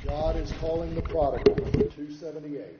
God is calling the prodigal, number 278.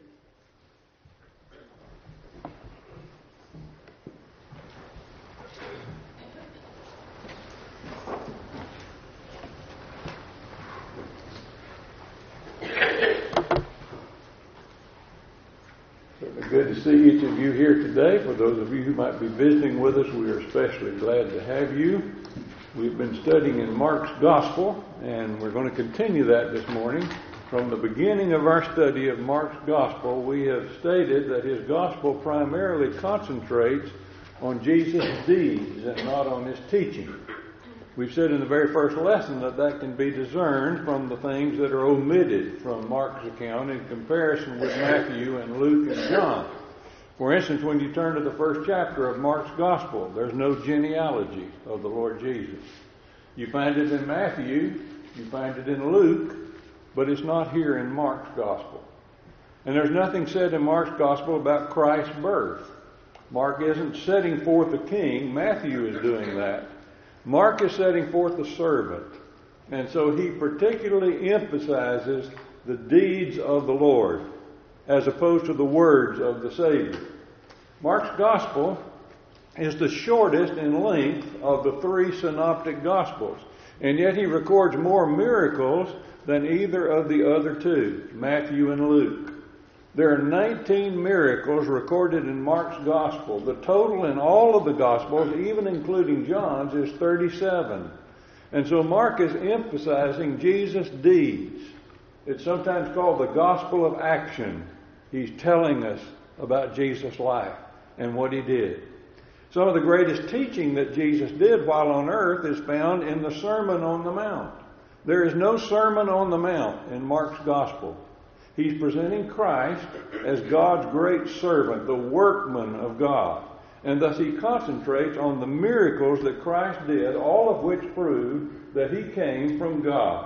Certainly good to see each of you here today. For those of you who might be visiting with us, we are especially glad to have you. We've been studying in Mark's Gospel, and we're going to continue that this morning. From the beginning of our study of Mark's Gospel, we have stated that his Gospel primarily concentrates on Jesus' deeds and not on his teaching. We've said in the very first lesson that can be discerned from the things that are omitted from Mark's account in comparison with Matthew and Luke and John. For instance, when you turn to the first chapter of Mark's Gospel, there's no genealogy of the Lord Jesus. You find it in Matthew, you find it in Luke, but it's not here in Mark's Gospel. And there's nothing said in Mark's Gospel about Christ's birth. Mark isn't setting forth a king. Matthew is doing that. Mark is setting forth a servant. And so he particularly emphasizes the deeds of the Lord as opposed to the words of the Savior. Mark's Gospel is the shortest in length of the three synoptic Gospels, and yet he records more miracles than either of the other two, Matthew and Luke. There are 19 miracles recorded in Mark's Gospel. The total in all of the Gospels, even including John's, is 37. And so Mark is emphasizing Jesus' deeds. It's sometimes called the Gospel of Action. He's telling us about Jesus' life and what he did. Some of the greatest teaching that Jesus did while on earth is found in the Sermon on the Mount. There is no Sermon on the Mount in Mark's Gospel. He's presenting Christ as God's great servant, the workman of God. And thus he concentrates on the miracles that Christ did, all of which prove that he came from God.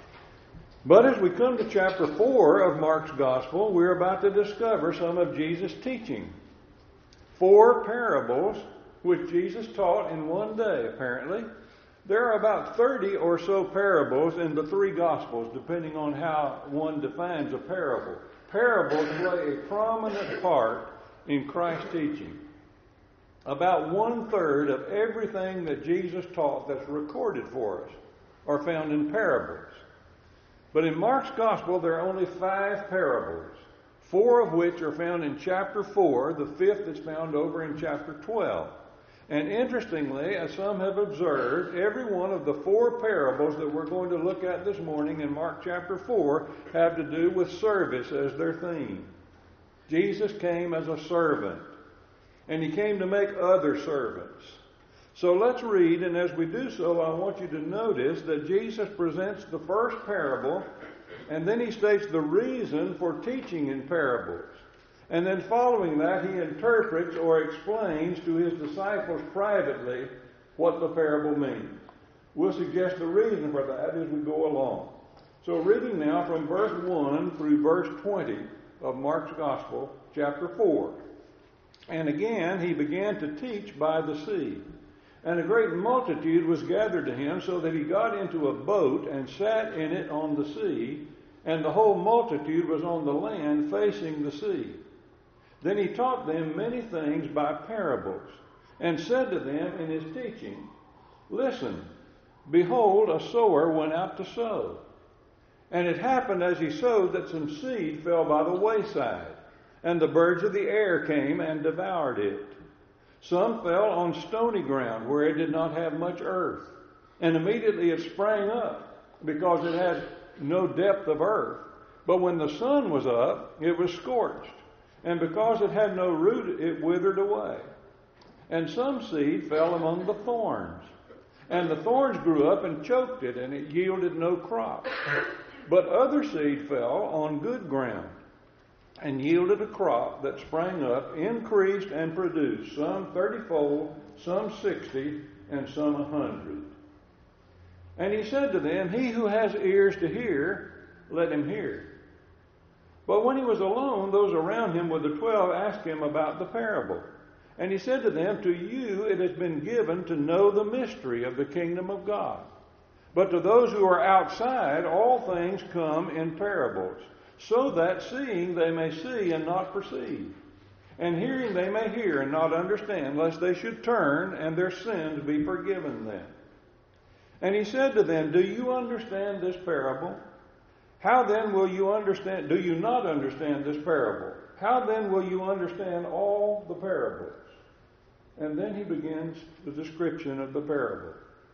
But as we come to chapter 4 of Mark's Gospel, we're about to discover some of Jesus' teaching. 4 parables which Jesus taught in one day, apparently. There are about 30 or so parables in the 3 Gospels, depending on how one defines a parable. Parables play a prominent part in Christ's teaching. About 1/3 of everything that Jesus taught that's recorded for us are found in parables. But in Mark's Gospel, there are only 5 parables, 4 of which are found in chapter 4, the 5th is found over in chapter 12. And interestingly, as some have observed, every one of the 4 parables that we're going to look at this morning in Mark chapter 4 have to do with service as their theme. Jesus came as a servant, and he came to make other servants. So let's read, and as we do so, I want you to notice that Jesus presents the first parable, and then he states the reason for teaching in parables. And then following that, he interprets or explains to his disciples privately what the parable means. We'll suggest the reason for that as we go along. So reading now from verse 1 through verse 20 of Mark's Gospel, chapter 4. And again he began to teach by the sea. And a great multitude was gathered to him, so that he got into a boat and sat in it on the sea, and the whole multitude was on the land facing the sea. Then he taught them many things by parables, and said to them in his teaching, Listen, behold, a sower went out to sow. And it happened as he sowed that some seed fell by the wayside, and the birds of the air came and devoured it. Some fell on stony ground where it did not have much earth, and immediately it sprang up, because it had no depth of earth. But when the sun was up, it was scorched. And because it had no root, it withered away. And some seed fell among the thorns. And the thorns grew up and choked it, and it yielded no crop. But other seed fell on good ground, and yielded a crop that sprang up, increased, and produced, some 30-fold, some 60, and some 100. And he said to them, He who has ears to hear, let him hear. But when he was alone, those around him with the 12 asked him about the parable. And he said to them, To you it has been given to know the mystery of the kingdom of God. But to those who are outside, all things come in parables, so that seeing they may see and not perceive, and hearing they may hear and not understand, lest they should turn and their sins be forgiven them. And he said to them, do you understand this parable? How then will you understand? Do you not understand this parable? How then will you understand all the parables? And then he begins the description of the parable.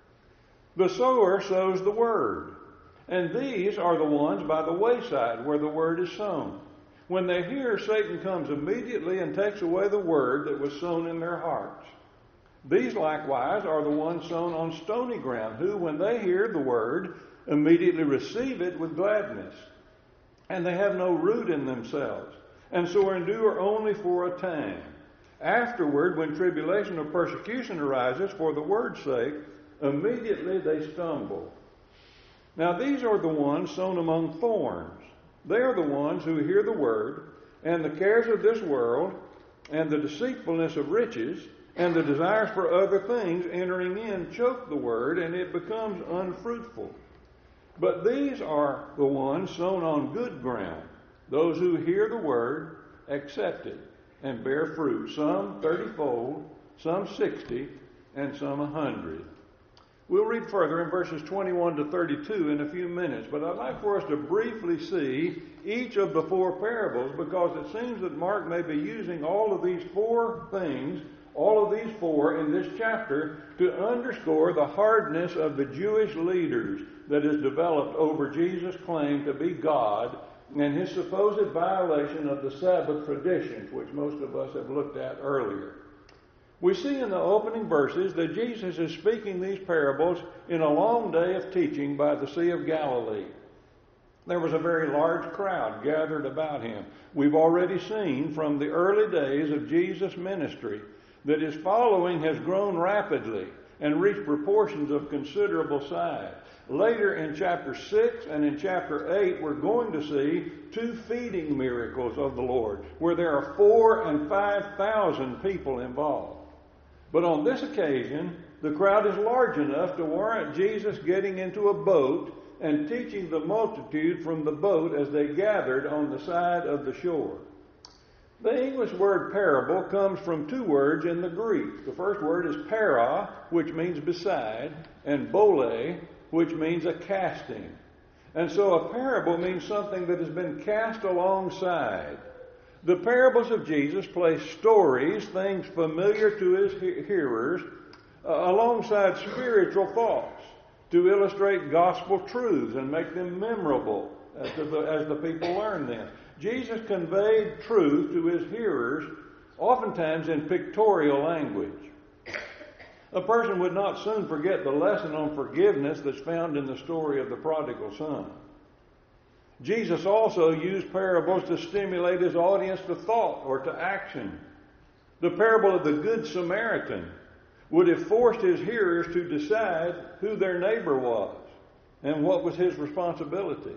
The sower sows the word, and these are the ones by the wayside where the word is sown. When they hear, Satan comes immediately and takes away the word that was sown in their hearts. These likewise are the ones sown on stony ground, who, when they hear the word, immediately receive it with gladness. And they have no root in themselves, and so endure only for a time. Afterward, when tribulation or persecution arises for the word's sake, immediately they stumble. Now these are the ones sown among thorns. They are the ones who hear the word, and the cares of this world, and the deceitfulness of riches, and the desires for other things entering in choke the word, and it becomes unfruitful. But these are the ones sown on good ground, those who hear the word, accept it, and bear fruit, some 30-fold, some 60, and some 100. We'll read further in verses 21 to 32 in a few minutes, but I'd like for us to briefly see each of the four parables, because it seems that Mark may be using all of these four things, all of these four in this chapter, to underscore the hardness of the Jewish leaders that is developed over Jesus' claim to be God and his supposed violation of the Sabbath traditions, which most of us have looked at earlier. We see in the opening verses that Jesus is speaking these parables in a long day of teaching by the Sea of Galilee. There was a very large crowd gathered about him. We've already seen from the early days of Jesus' ministry that his following has grown rapidly and reached proportions of considerable size. Later in chapter 6 and in chapter 8, we're going to see two feeding miracles of the Lord, where there are 4,000 and 5,000 people involved. But on this occasion, the crowd is large enough to warrant Jesus getting into a boat and teaching the multitude from the boat as they gathered on the side of the shore. The English word parable comes from two words in the Greek. The first word is para, which means beside, and bole, which means a casting. And so a parable means something that has been cast alongside. The parables of Jesus place stories, things familiar to his hearers, alongside spiritual thoughts to illustrate gospel truths and make them memorable as the people learn them. Jesus conveyed truth to his hearers, oftentimes in pictorial language. A person would not soon forget the lesson on forgiveness that's found in the story of the prodigal son. Jesus also used parables to stimulate his audience to thought or to action. The parable of the Good Samaritan would have forced his hearers to decide who their neighbor was and what was his responsibility.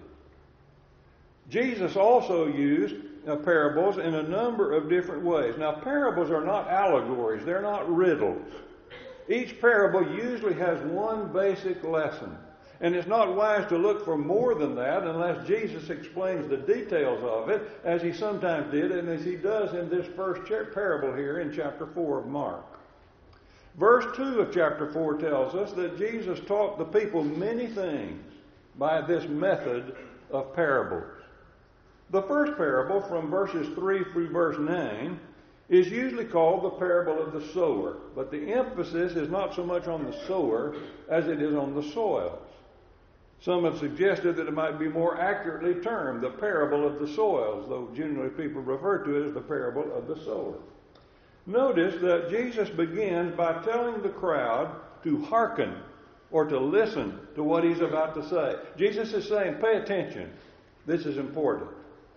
Jesus also used parables in a number of different ways. Now, parables are not allegories. They're not riddles. Each parable usually has one basic lesson. And it's not wise to look for more than that unless Jesus explains the details of it, as he sometimes did and as he does in this first parable here in chapter 4 of Mark. Verse 2 of chapter 4 tells us that Jesus taught the people many things by this method of parables. The first parable, from verses 3 through verse 9, is usually called the parable of the sower, but the emphasis is not so much on the sower as it is on the soils. Some have suggested that it might be more accurately termed the parable of the soils, though generally people refer to it as the parable of the sower. Notice that Jesus begins by telling the crowd to hearken or to listen to what he's about to say. Jesus is saying, pay attention. This is important.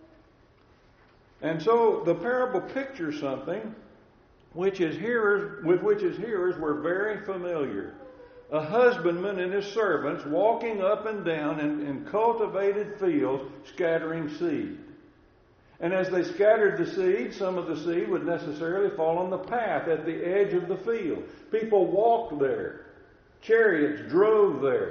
And so the parable pictures something with which his hearers were very familiar. A husbandman and his servants walking up and down in cultivated fields scattering seed. And as they scattered the seed, some of the seed would necessarily fall on the path at the edge of the field. People walked there. Chariots drove there.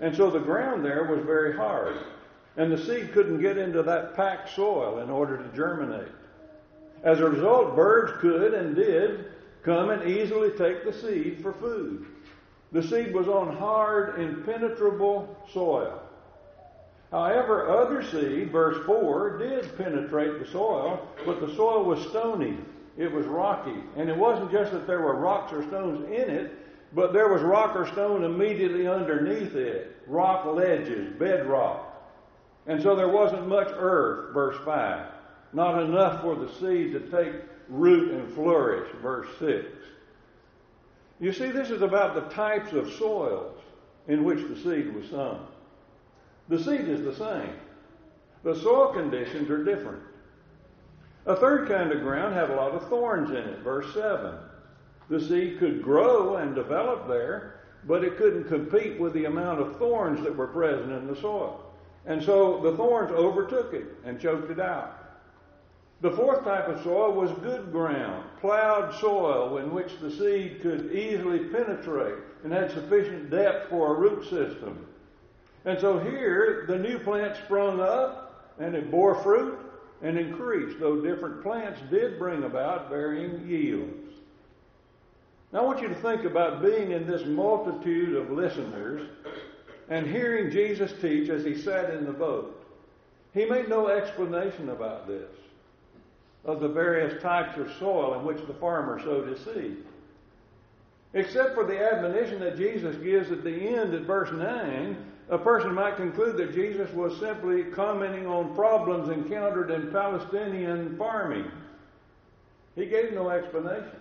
And so the ground there was very hard. And the seed couldn't get into that packed soil in order to germinate. As a result, birds could and did come and easily take the seed for food. The seed was on hard, impenetrable soil. However, other seed, verse 4, did penetrate the soil, but the soil was stony. It was rocky. And it wasn't just that there were rocks or stones in it, but there was rock or stone immediately underneath it. Rock ledges, bedrock. And so there wasn't much earth, verse 5. Not enough for the seed to take root and flourish, verse 6. You see, this is about the types of soils in which the seed was sown. The seed is the same. The soil conditions are different. A third kind of ground had a lot of thorns in it, verse 7. The seed could grow and develop there, but it couldn't compete with the amount of thorns that were present in the soil. And so the thorns overtook it and choked it out. The fourth type of soil was good ground, plowed soil in which the seed could easily penetrate and had sufficient depth for a root system. And so here, the new plant sprung up and it bore fruit and increased, though different plants did bring about varying yields. Now I want you to think about being in this multitude of listeners and hearing Jesus teach as he sat in the boat. He made no explanation about this, of the various types of soil in which the farmer sowed his seed. Except for the admonition that Jesus gives at the end at verse 9, a person might conclude that Jesus was simply commenting on problems encountered in Palestinian farming. He gave no explanation.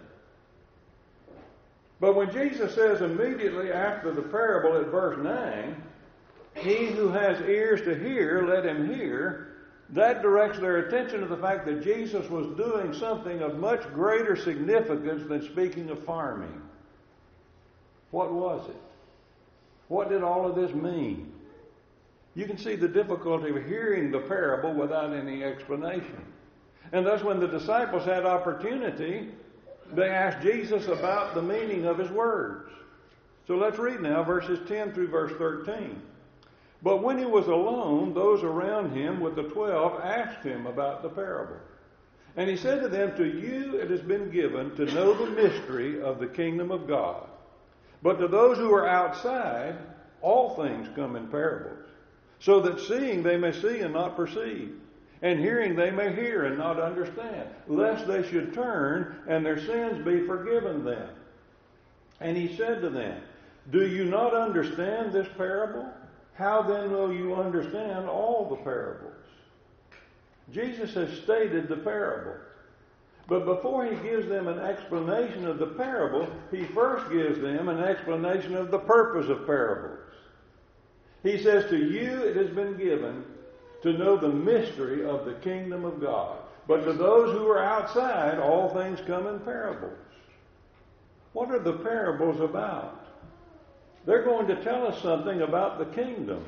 But when Jesus says immediately after the parable at verse 9, "He who has ears to hear, let him hear," that directs their attention to the fact that Jesus was doing something of much greater significance than speaking of farming. What was it? What did all of this mean? You can see the difficulty of hearing the parable without any explanation. And thus when the disciples had opportunity, they asked Jesus about the meaning of his words. So let's read now verses 10 through verse 13. But when he was alone, those around him with the 12 asked him about the parable. And he said to them, "To you it has been given to know the mystery of the kingdom of God. But to those who are outside, all things come in parables, so that seeing they may see and not perceive, and hearing they may hear and not understand, lest they should turn and their sins be forgiven them." And he said to them, "Do you not understand this parable? How then will you understand all the parables?" Jesus has stated the parable. But before he gives them an explanation of the parable, he first gives them an explanation of the purpose of parables. He says, "To you it has been given to know the mystery of the kingdom of God. But to those who are outside, all things come in parables." What are the parables about? They're going to tell us something about the kingdom.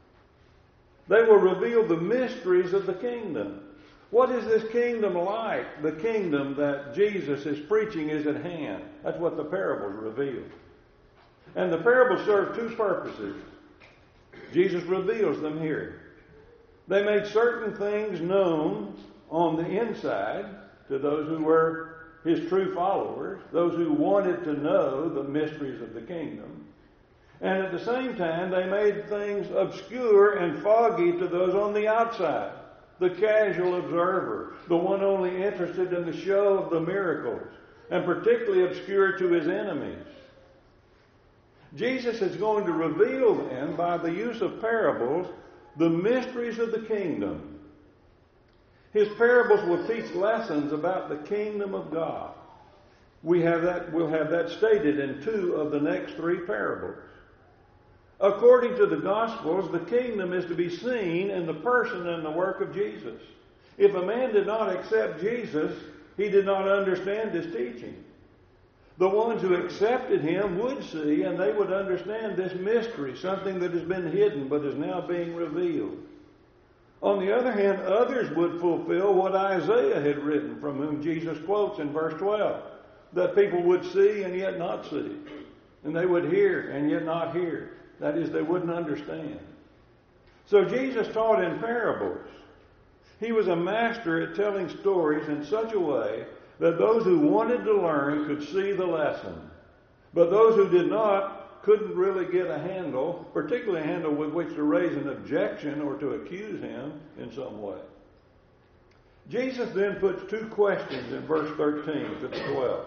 They will reveal the mysteries of the kingdom. What is this kingdom like? The kingdom that Jesus is preaching is at hand. That's what the parables reveal. And the parables serve two purposes. Jesus reveals them here. They made certain things known on the inside to those who were his true followers, those who wanted to know the mysteries of the kingdom. And at the same time, they made things obscure and foggy to those on the outside, the casual observer, the one only interested in the show of the miracles, and particularly obscure to his enemies. Jesus is going to reveal then, by the use of parables, the mysteries of the kingdom. His parables will teach lessons about the kingdom of God. We'll have that stated in 2 of the next 3 parables. According to the Gospels, the kingdom is to be seen in the person and the work of Jesus. If a man did not accept Jesus, he did not understand his teaching. The ones who accepted him would see and they would understand this mystery, something that has been hidden but is now being revealed. On the other hand, others would fulfill what Isaiah had written, from whom Jesus quotes in verse 12, that people would see and yet not see, and they would hear and yet not hear. That is, they wouldn't understand. So Jesus taught in parables. He was a master at telling stories in such a way that those who wanted to learn could see the lesson. But those who did not couldn't really get a handle, particularly a handle with which to raise an objection or to accuse him in some way. Jesus then puts two questions in verse 13 to the 12.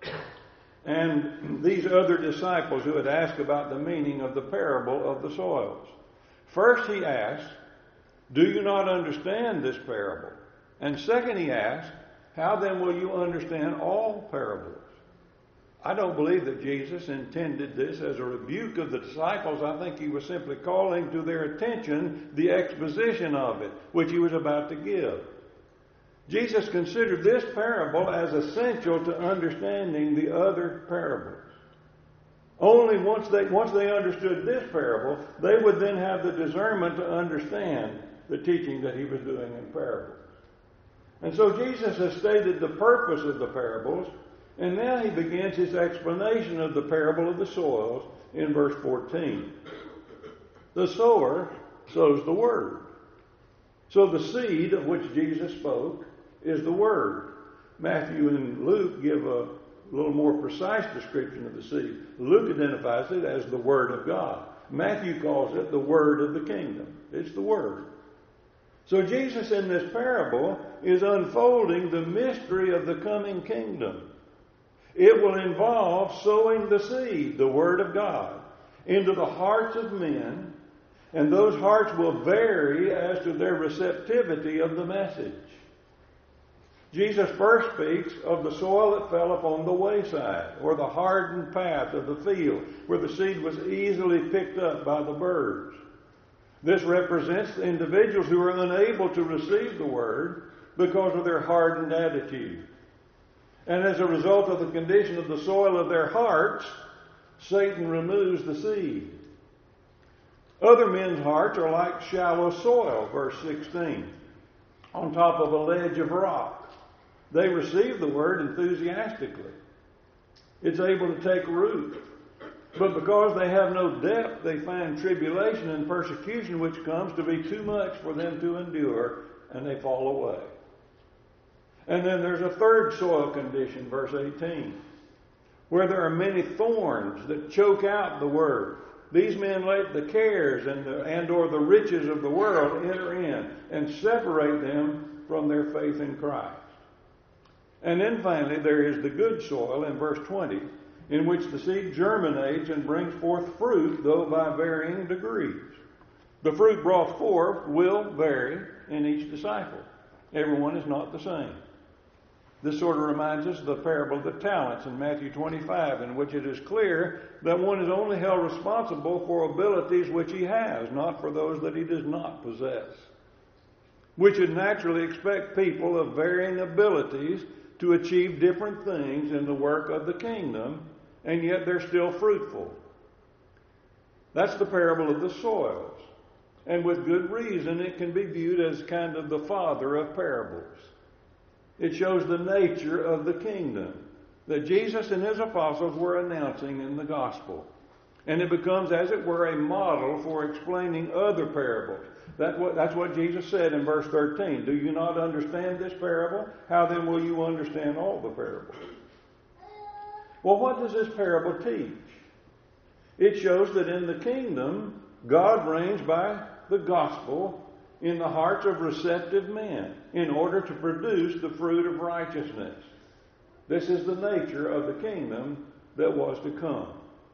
And these other disciples who had asked about the meaning of the parable of the soils. First he asked, do you not understand this parable? And second he asked, how then will you understand all parables? I don't believe that Jesus intended this as a rebuke of the disciples. I think he was simply calling to their attention the exposition of it, which he was about to give. Jesus considered this parable as essential to understanding the other parables. Only once they understood this parable, they would then have the discernment to understand the teaching that he was doing in parables. And so Jesus has stated the purpose of the parables, and now he begins his explanation of the parable of the soils in verse 14. The sower sows the word. So the seed of which Jesus spoke is the word. Matthew and Luke give a little more precise description of the seed. Luke identifies it as the word of God. Matthew calls it the word of the kingdom. It's the word. So Jesus in this parable is unfolding the mystery of the coming kingdom. It will involve sowing the seed, the word of God, into the hearts of men, and those hearts will vary as to their receptivity of the message. Jesus first speaks of the soil that fell upon the wayside, or the hardened path of the field, where the seed was easily picked up by the birds. This represents the individuals who are unable to receive the word because of their hardened attitude. And as a result of the condition of the soil of their hearts, Satan removes the seed. Other men's hearts are like shallow soil, verse 16, on top of a ledge of rock. They receive the word enthusiastically. It's able to take root. But because they have no depth, they find tribulation and persecution which comes to be too much for them to endure, and they fall away. And then there's a third soil condition, verse 18, where there are many thorns that choke out the word. These men let the cares and or the riches of the world enter in and separate them from their faith in Christ. And then finally there is the good soil in verse 20, in which the seed germinates and brings forth fruit, though by varying degrees. The fruit brought forth will vary in each disciple. Everyone is not the same. This sort of reminds us of the parable of the talents in Matthew 25, in which it is clear that one is only held responsible for abilities which he has, not for those that he does not possess. We should naturally expect people of varying abilities to achieve different things in the work of the kingdom, and yet they're still fruitful. That's the parable of the soils. And with good reason, it can be viewed as kind of the father of parables. It shows the nature of the kingdom that Jesus and his apostles were announcing in the gospel. And it becomes, as it were, a model for explaining other parables. That's what Jesus said in verse 13. Do you not understand this parable? How then will you understand all the parables? Well, what does this parable teach? It shows that in the kingdom, God reigns by the gospel in the hearts of receptive men in order to produce the fruit of righteousness. This is the nature of the kingdom that was to come.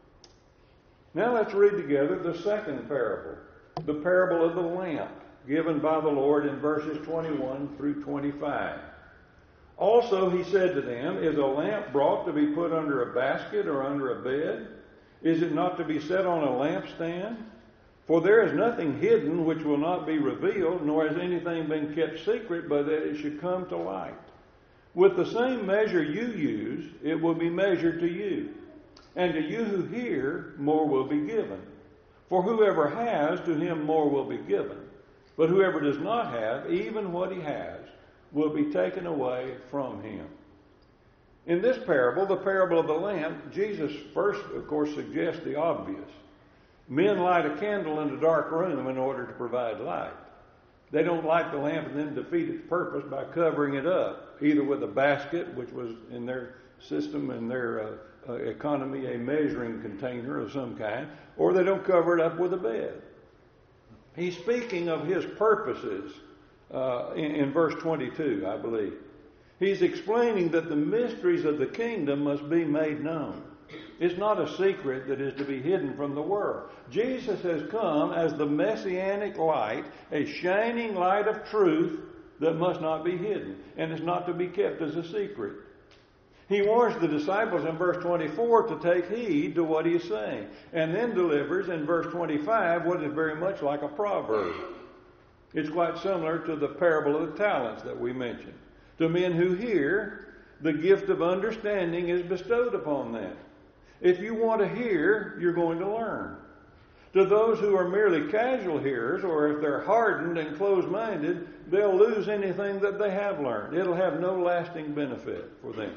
Now let's read together the second parable, the parable of the lamp, given by the Lord in verses 21 through 25. Also he said to them, is a lamp brought to be put under a basket or under a bed? Is it not to be set on a lampstand? For there is nothing hidden which will not be revealed, nor has anything been kept secret, but that it should come to light. With the same measure you use, it will be measured to you. And to you who hear, more will be given. For whoever has, to him more will be given. But whoever does not have, even what he has, will be taken away from him. In this parable, the parable of the lamp, Jesus first, of course, suggests the obvious. Men light a candle in a dark room in order to provide light. They don't light the lamp and then defeat its purpose by covering it up, either with a basket, which was in their system and their economy a measuring container of some kind, or they don't cover it up with a bed. He's speaking of his purposes in verse 22, I believe. He's explaining that the mysteries of the kingdom must be made known. It's not a secret that is to be hidden from the world. Jesus has come as the messianic light, a shining light of truth that must not be hidden and is not to be kept as a secret. He warns the disciples in verse 24 to take heed to what he is saying, and then delivers in verse 25 what is very much like a proverb. It's quite similar to the parable of the talents that we mentioned. To men who hear, the gift of understanding is bestowed upon them. If you want to hear, you're going to learn. To those who are merely casual hearers, or if they're hardened and closed-minded, they'll lose anything that they have learned. It'll have no lasting benefit for them.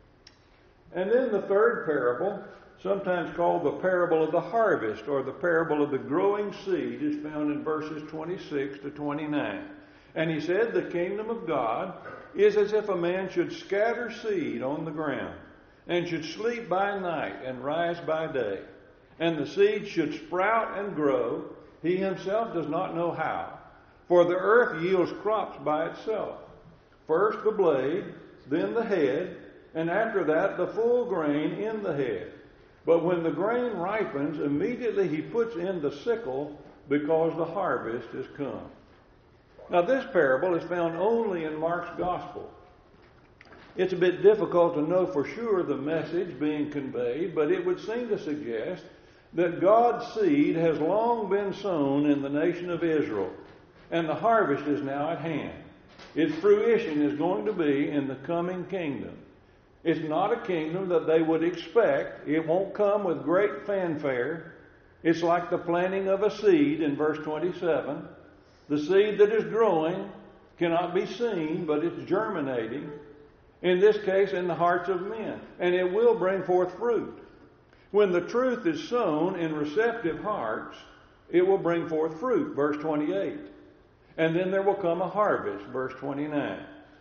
And then the third parable, sometimes called the parable of the harvest, or the parable of the growing seed, is found in verses 26 to 29. And he said, the kingdom of God is as if a man should scatter seed on the ground, and should sleep by night and rise by day. And the seed should sprout and grow. He himself does not know how. For the earth yields crops by itself. First the blade, then the head, and after that the full grain in the head. But when the grain ripens, immediately he puts in the sickle, because the harvest is come. Now this parable is found only in Mark's Gospel. It's a bit difficult to know for sure the message being conveyed, but it would seem to suggest that God's seed has long been sown in the nation of Israel, and the harvest is now at hand. Its fruition is going to be in the coming kingdom. It's not a kingdom that they would expect. It won't come with great fanfare. It's like the planting of a seed in verse 27. The seed that is growing cannot be seen, but it's germinating. In this case, in the hearts of men. And it will bring forth fruit. When the truth is sown in receptive hearts, it will bring forth fruit, verse 28. And then there will come a harvest, verse 29.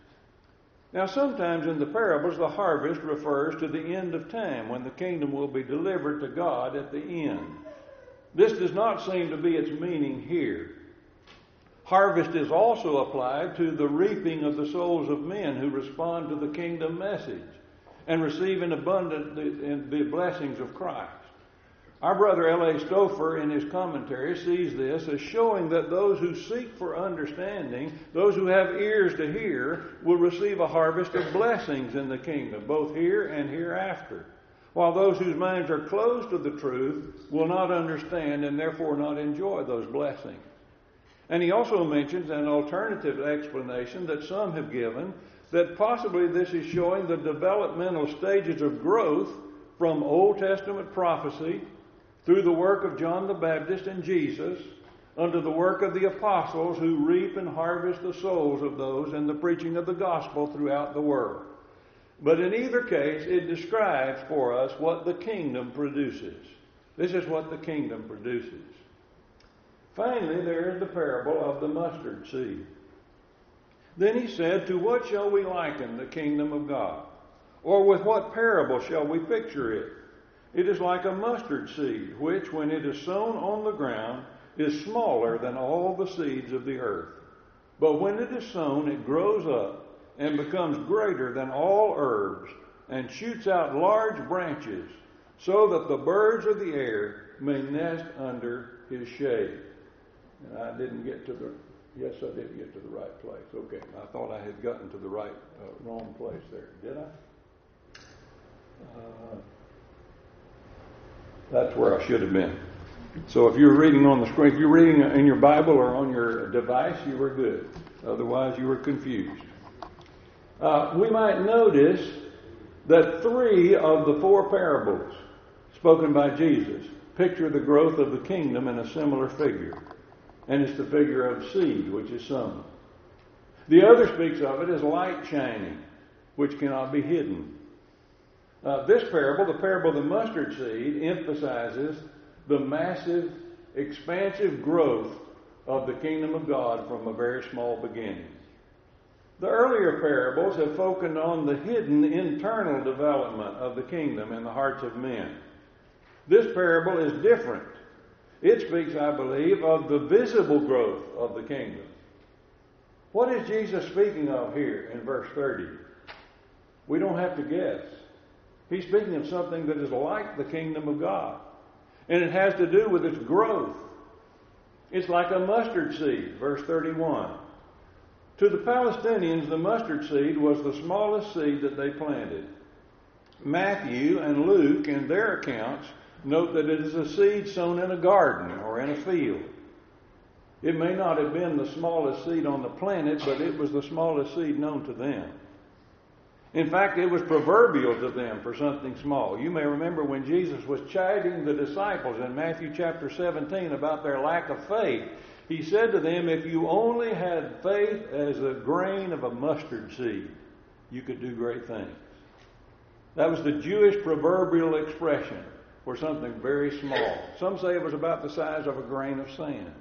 Now, sometimes in the parables, the harvest refers to the end of time, when the kingdom will be delivered to God at the end. This does not seem to be its meaning here. Harvest is also applied to the reaping of the souls of men who respond to the kingdom message and receive in abundance the blessings of Christ. Our brother L.A. Stouffer, in his commentary, sees this as showing that those who seek for understanding, those who have ears to hear, will receive a harvest of blessings in the kingdom, both here and hereafter, while those whose minds are closed to the truth will not understand and therefore not enjoy those blessings. And he also mentions an alternative explanation that some have given, that possibly this is showing the developmental stages of growth from Old Testament prophecy through the work of John the Baptist and Jesus, under the work of the apostles who reap and harvest the souls of those in the preaching of the gospel throughout the world. But in either case, it describes for us what the kingdom produces. This is what the kingdom produces. Finally, there is the parable of the mustard seed. Then he said, to what shall we liken the kingdom of God? Or with what parable shall we picture it? It is like a mustard seed, which, when it is sown on the ground, is smaller than all the seeds of the earth. But when it is sown, it grows up and becomes greater than all herbs, and shoots out large branches, so that the birds of the air may nest under his shade. And I didn't get to the, yes, I did get to the right place. Okay, I thought I had gotten to the wrong place there. Did I? That's where I should have been. So if you're reading on the screen, if you're reading in your Bible or on your device, you were good. Otherwise, you were confused. We might notice that 3 of the 4 parables spoken by Jesus picture the growth of the kingdom in a similar figure. And it's the figure of seed, which is sown. The other speaks of it as light shining, which cannot be hidden. This parable, the parable of the mustard seed, emphasizes the massive, expansive growth of the kingdom of God from a very small beginning. The earlier parables have focused on the hidden internal development of the kingdom in the hearts of men. This parable is different. It speaks, I believe, of the visible growth of the kingdom. What is Jesus speaking of here in verse 30? We don't have to guess. He's speaking of something that is like the kingdom of God. And it has to do with its growth. It's like a mustard seed, verse 31. To the Palestinians, the mustard seed was the smallest seed that they planted. Matthew and Luke, in their accounts, note that it is a seed sown in a garden or in a field. It may not have been the smallest seed on the planet, but it was the smallest seed known to them. In fact, it was proverbial to them for something small. You may remember when Jesus was chiding the disciples in Matthew chapter 17 about their lack of faith. He said to them, if you only had faith as a grain of a mustard seed, you could do great things. That was the Jewish proverbial expression for something very small. Some say it was about the size of a grain of sand.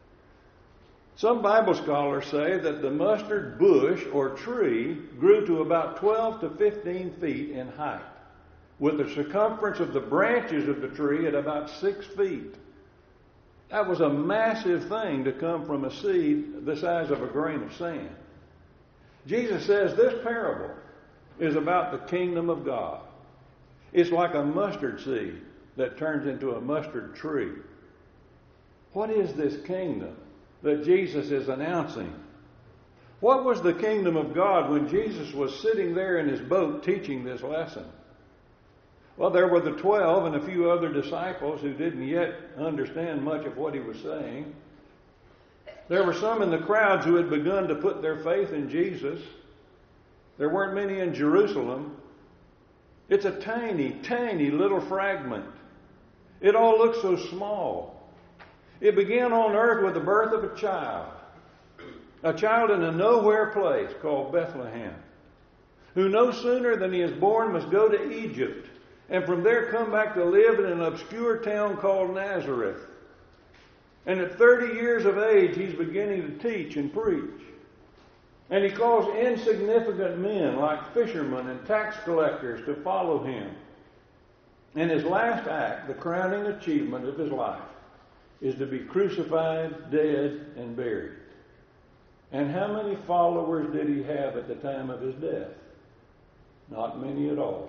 Some Bible scholars say that the mustard bush or tree grew to about 12 to 15 feet in height, with the circumference of the branches of the tree at about 6 feet. That was a massive thing to come from a seed the size of a grain of sand. Jesus says this parable is about the kingdom of God. It's like a mustard seed that turns into a mustard tree. What is this kingdom that Jesus is announcing? What was the kingdom of God when Jesus was sitting there in his boat teaching this lesson? Well, there were the 12 and a few other disciples who didn't yet understand much of what he was saying. There were some in the crowds who had begun to put their faith in Jesus. There weren't many in Jerusalem. It's a tiny, tiny little fragment. It all looks so small. It began on earth with the birth of a child in a nowhere place called Bethlehem, who no sooner than he is born must go to Egypt, and from there come back to live in an obscure town called Nazareth. And at 30 years of age, he's beginning to teach and preach. And he calls insignificant men like fishermen and tax collectors to follow him. And his last act, the crowning achievement of his life, is to be crucified, dead, and buried. And how many followers did he have at the time of his death? Not many at all.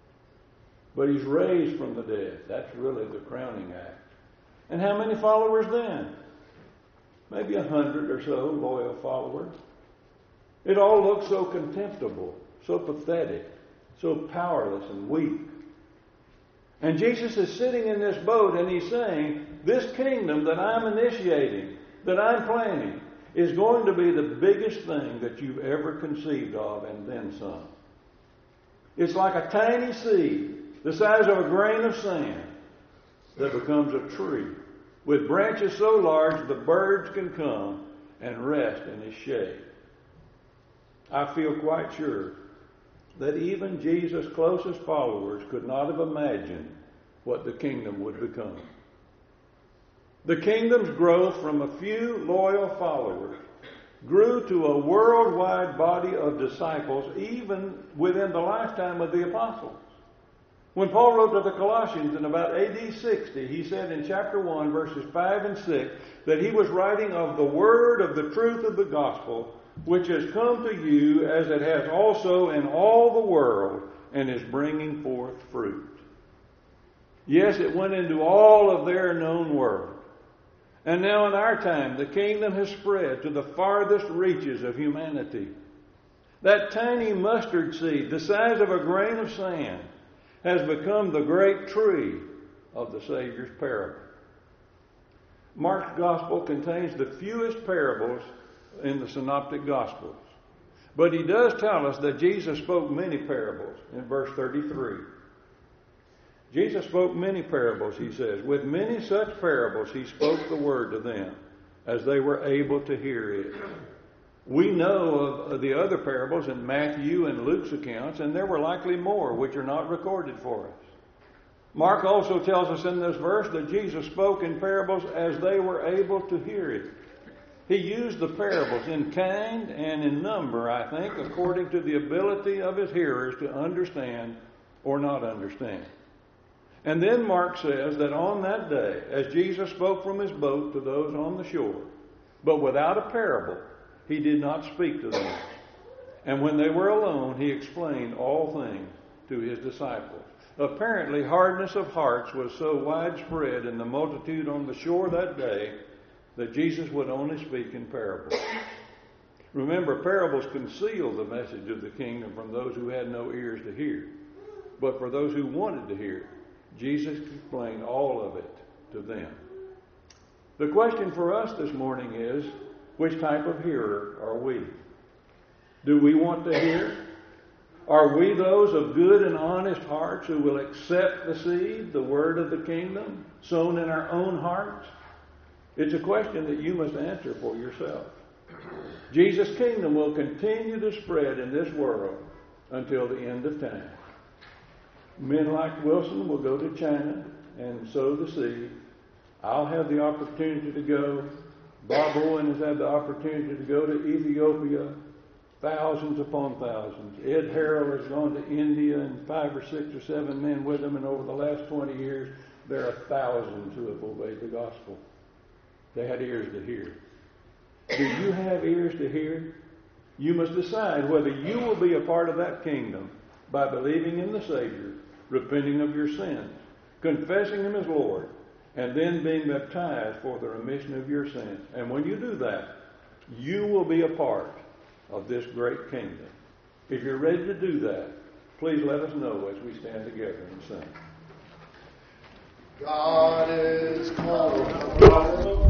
But he's raised from the dead. That's really the crowning act. And how many followers then? Maybe 100 or so loyal followers. It all looks so contemptible, so pathetic, so powerless and weak. And Jesus is sitting in this boat and he's saying, this kingdom that I'm initiating, that I'm planning, is going to be the biggest thing that you've ever conceived of, and then some. It's like a tiny seed, the size of a grain of sand, that becomes a tree with branches so large the birds can come and rest in its shade. I feel quite sure that even Jesus' closest followers could not have imagined what the kingdom would become. The kingdom's growth from a few loyal followers grew to a worldwide body of disciples even within the lifetime of the apostles. When Paul wrote to the Colossians in about AD 60, he said in chapter 1, verses 5 and 6, that he was writing of the word of the truth of the gospel, which has come to you as it has also in all the world and is bringing forth fruit. Yes, it went into all of their known world. And now in our time, the kingdom has spread to the farthest reaches of humanity. That tiny mustard seed, the size of a grain of sand, has become the great tree of the Savior's parable. Mark's gospel contains the fewest parables in the synoptic gospels. But he does tell us that Jesus spoke many parables in verse 33. Jesus spoke many parables, he says. With many such parables he spoke the word to them as they were able to hear it. We know of the other parables in Matthew and Luke's accounts, and there were likely more which are not recorded for us. Mark also tells us in this verse that Jesus spoke in parables as they were able to hear it. He used the parables in kind and in number, I think, according to the ability of his hearers to understand or not understand. And then Mark says that on that day, as Jesus spoke from his boat to those on the shore, but without a parable, he did not speak to them. And when they were alone, he explained all things to his disciples. Apparently, hardness of hearts was so widespread in the multitude on the shore that day that Jesus would only speak in parables. Remember, parables conceal the message of the kingdom from those who had no ears to hear. But for those who wanted to hear, Jesus explained all of it to them. The question for us this morning is, which type of hearer are we? Do we want to hear? Are we those of good and honest hearts who will accept the seed, the word of the kingdom, sown in our own hearts? It's a question that you must answer for yourself. Jesus' kingdom will continue to spread in this world until the end of time. Men like Wilson will go to China and sow the seed. I'll have the opportunity to go. Bob Owen has had the opportunity to go to Ethiopia. Thousands upon thousands. Ed Harrell has gone to India, and 5 or 6 or 7 men with him, and over the last 20 years, there are thousands who have obeyed the gospel. They had ears to hear. Do you have ears to hear? You must decide whether you will be a part of that kingdom by believing in the Savior, repenting of your sins, confessing Him as Lord, and then being baptized for the remission of your sins. And when you do that, you will be a part of this great kingdom. If you're ready to do that, please let us know as we stand together and sing. God is calling.